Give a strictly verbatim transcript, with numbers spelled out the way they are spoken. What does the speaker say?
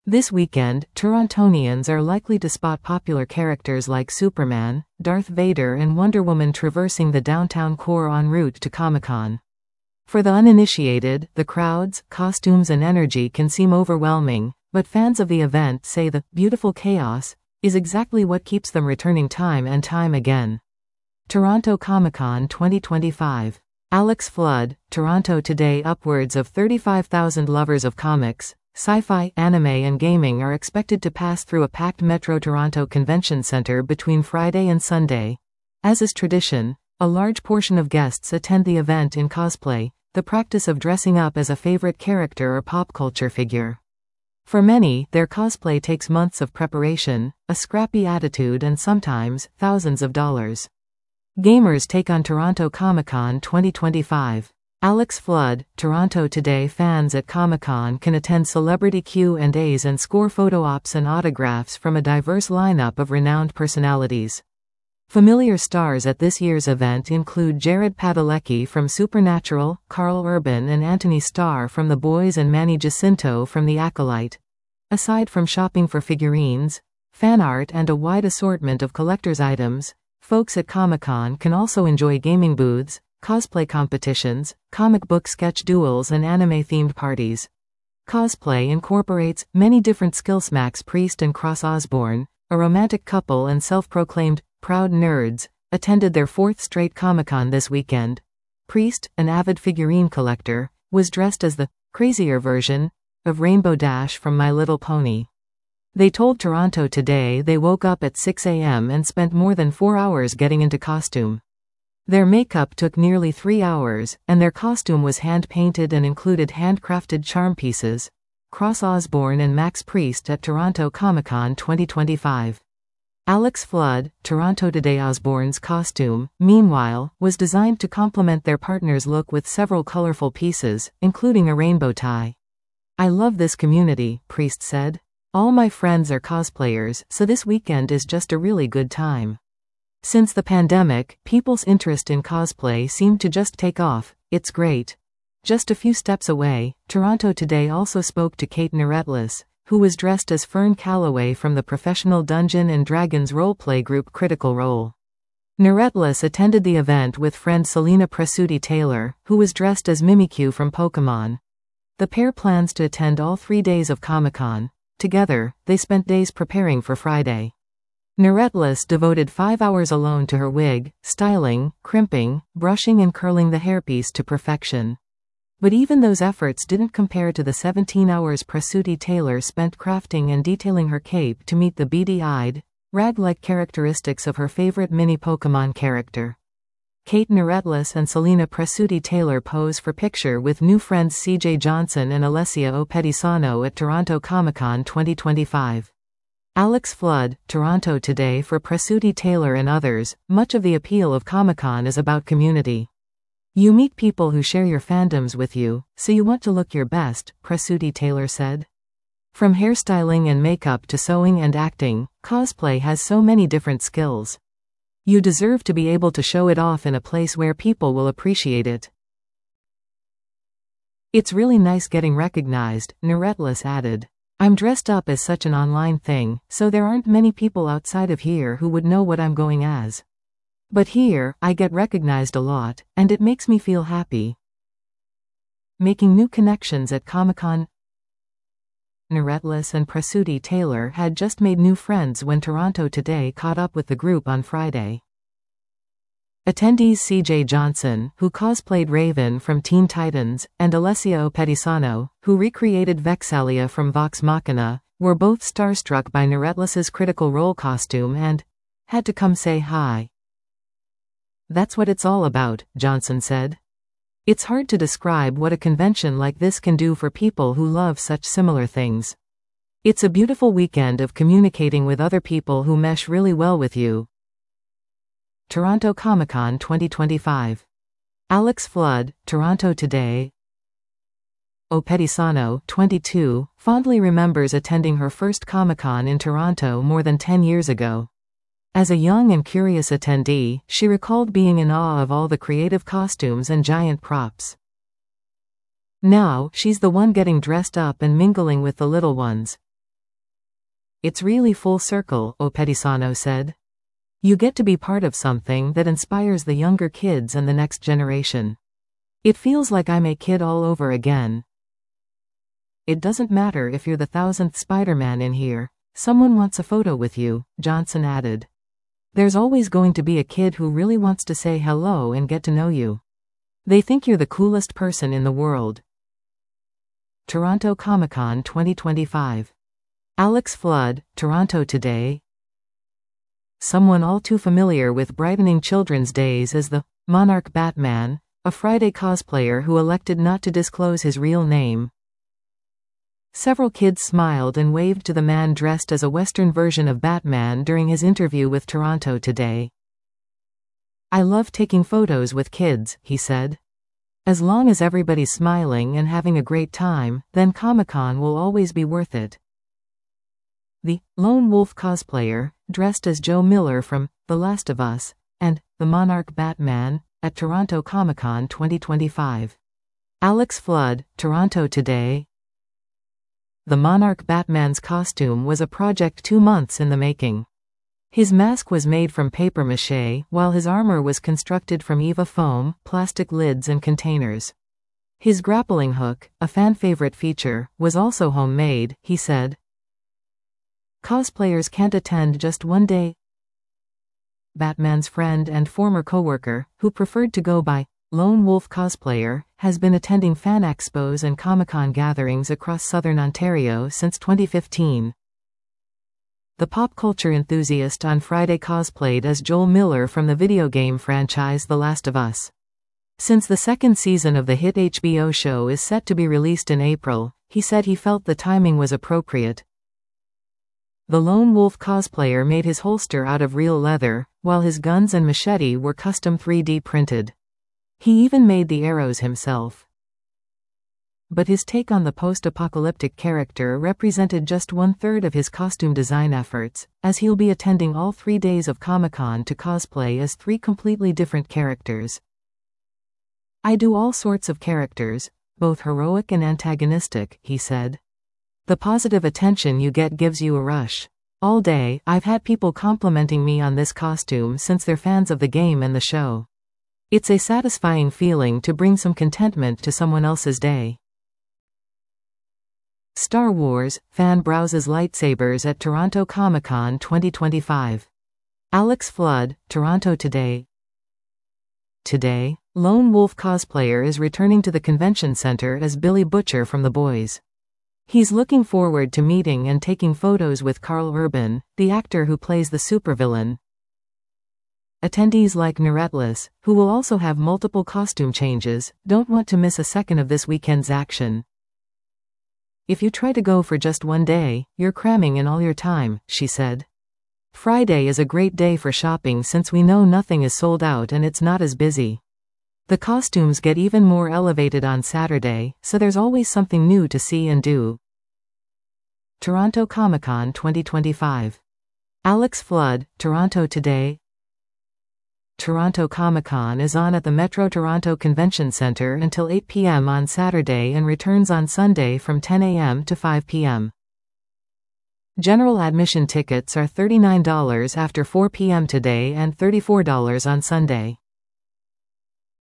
This weekend, Torontonians are likely to spot popular characters like Superman, Darth Vader and Wonder Woman traversing the downtown core en route to Comic-Con. For the uninitiated, the crowds, costumes and energy can seem overwhelming, but fans of the event say the beautiful chaos is exactly what keeps them returning time and time again. Toronto Comic-Con twenty twenty-five. Alex Flood, Toronto Today. Upwards of thirty-five thousand lovers of comics, sci-fi, anime and gaming are expected to pass through a packed Metro Toronto Convention Centre between Friday and Sunday. As is tradition, a large portion of guests attend the event in cosplay, the practice of dressing up as a favorite character or pop culture figure. For many, their cosplay takes months of preparation, a scrappy attitude and sometimes, thousands of dollars. Gamers take on Toronto Comic-Con twenty twenty-five. Alex Flood, Toronto Today. Fans at Comic-Con can attend celebrity Q and A's and score photo ops and autographs from a diverse lineup of renowned personalities. Familiar stars at this year's event include Jared Padalecki from Supernatural, Carl Urban and Anthony Starr from The Boys and Manny Jacinto from The Acolyte. Aside from shopping for figurines, fan art and a wide assortment of collector's items, folks at Comic-Con can also enjoy gaming booths, cosplay competitions, comic book sketch duels and anime-themed parties. Cosplay incorporates many different skills. Max Priest and Cross Osborne, a romantic couple and self-proclaimed proud nerds, attended their fourth straight Comic-Con this weekend. Priest, an avid figurine collector, was dressed as the crazier version of Rainbow Dash from My Little Pony. They told Toronto Today they woke up at six a m and spent more than four hours getting into costume. Their makeup took nearly three hours, and their costume was hand-painted and included handcrafted charm pieces. Cross Osborne and Max Priest at Toronto Comic-Con twenty twenty-five. Alex Flood, Toronto Today. Osborne's costume, meanwhile, was designed to complement their partner's look with several colorful pieces, including a rainbow tie. "I love this community," Priest said. "All my friends are cosplayers, so this weekend is just a really good time." Since the pandemic, people's interest in cosplay seemed to just take off. "It's great." Just a few steps away, Toronto Today also spoke to Kate Neretlis, who was dressed as Fern Calloway from the professional Dungeon and Dragons roleplay group Critical Role. Neretlis attended the event with friend Selena Presutti Taylor, who was dressed as Mimikyu from Pokémon. The pair plans to attend all three days of Comic-Con. Together, they spent days preparing for Friday. Neretlis devoted five hours alone to her wig, styling, crimping, brushing and curling the hairpiece to perfection. But even those efforts didn't compare to the seventeen hours Presutti Taylor spent crafting and detailing her cape to meet the beady-eyed, rag-like characteristics of her favorite mini Pokémon character. Kate Neretlis and Selena Presutti Taylor pose for picture with new friends C J Johnson and Alessia Opedisano at Toronto Comic-Con twenty twenty-five. Alex Flood, Toronto Today. For Presutti Taylor and others, much of the appeal of Comic-Con is about community. "You meet people who share your fandoms with you, so you want to look your best," Presutti Taylor said. "From hairstyling and makeup to sewing and acting, cosplay has so many different skills. You deserve to be able to show it off in a place where people will appreciate it. It's really nice getting recognized," Neretlis added. "I'm dressed up as such an online thing, so there aren't many people outside of here who would know what I'm going as. But here, I get recognized a lot, and it makes me feel happy." Making new connections at Comic-Con. Neretlis and Presutti Taylor had just made new friends when Toronto Today caught up with the group on Friday. Attendees C J Johnson, who cosplayed Raven from Teen Titans, and Alessia Opedisano, who recreated Vexalia from Vox Machina, were both starstruck by Neretlis's Critical Role costume and had to come say hi. "That's what it's all about," Johnson said. "It's hard to describe what a convention like this can do for people who love such similar things. It's a beautiful weekend of communicating with other people who mesh really well with you." Toronto Comic-Con twenty twenty-five. Alex Flood, Toronto Today. Opedisano, twenty-two, fondly remembers attending her first Comic-Con in Toronto more than ten years ago. As a young and curious attendee, she recalled being in awe of all the creative costumes and giant props. Now, she's the one getting dressed up and mingling with the little ones. It's really full circle, Opedisano said. You get to be part of something that inspires the younger kids and the next generation. It feels like I'm a kid all over again. It doesn't matter if you're the thousandth Spider-Man in here. Someone wants a photo with you, Johnson added. There's always going to be a kid who really wants to say hello and get to know you. They think you're the coolest person in the world. Toronto Comic-Con twenty twenty-five. Alex Flood, Toronto Today. Someone all too familiar with brightening children's days as the Monarch Batman, a Friday cosplayer who elected not to disclose his real name. Several kids smiled and waved to the man dressed as a Western version of Batman during his interview with Toronto Today. I love taking photos with kids, he said. As long as everybody's smiling and having a great time, then Comic-Con will always be worth it. The Lone Wolf cosplayer, dressed as Joe Miller from The Last of Us, and the Monarch Batman, at Toronto Comic-Con twenty twenty-five. Alex Flood, Toronto Today. The Monarch Batman's costume was a project two months in the making. His mask was made from papier-mâché, while his armor was constructed from EVA foam, plastic lids and containers. His grappling hook, a fan-favorite feature, was also homemade, he said. Cosplayers can't attend just one day. Batman's friend and former coworker, who preferred to go by Lone Wolf Cosplayer, has been attending fan expos and Comic-Con gatherings across southern Ontario since twenty fifteen. The pop culture enthusiast on Friday cosplayed as Joel Miller from the video game franchise The Last of Us. Since the second season of the hit H B O show is set to be released in April, he said he felt the timing was appropriate. The Lone Wolf cosplayer made his holster out of real leather, while his guns and machete were custom three D printed. He even made the arrows himself. But his take on the post-apocalyptic character represented just one-third of his costume design efforts, as he'll be attending all three days of Comic-Con to cosplay as three completely different characters. I do all sorts of characters, both heroic and antagonistic, he said. The positive attention you get gives you a rush. All day, I've had people complimenting me on this costume since they're fans of the game and the show. It's a satisfying feeling to bring some contentment to someone else's day. Star Wars, fan browses lightsabers at Toronto Comic-Con twenty twenty-five. Alex Flood, Toronto Today. Today, Lone Wolf cosplayer is returning to the convention center as Billy Butcher from The Boys. He's looking forward to meeting and taking photos with Karl Urban, the actor who plays the supervillain. Attendees like Neretless, who will also have multiple costume changes, don't want to miss a second of this weekend's action. If you try to go for just one day, you're cramming in all your time, she said. Friday is a great day for shopping since we know nothing is sold out and it's not as busy. The costumes get even more elevated on Saturday, so there's always something new to see and do. Toronto Comic-Con twenty twenty-five. Alex Flood, Toronto Today. Toronto Comic-Con is on at the Metro Toronto Convention Centre until eight p m on Saturday and returns on Sunday from ten a m to five p m General admission tickets are thirty-nine dollars after four p m today and thirty-four dollars on Sunday.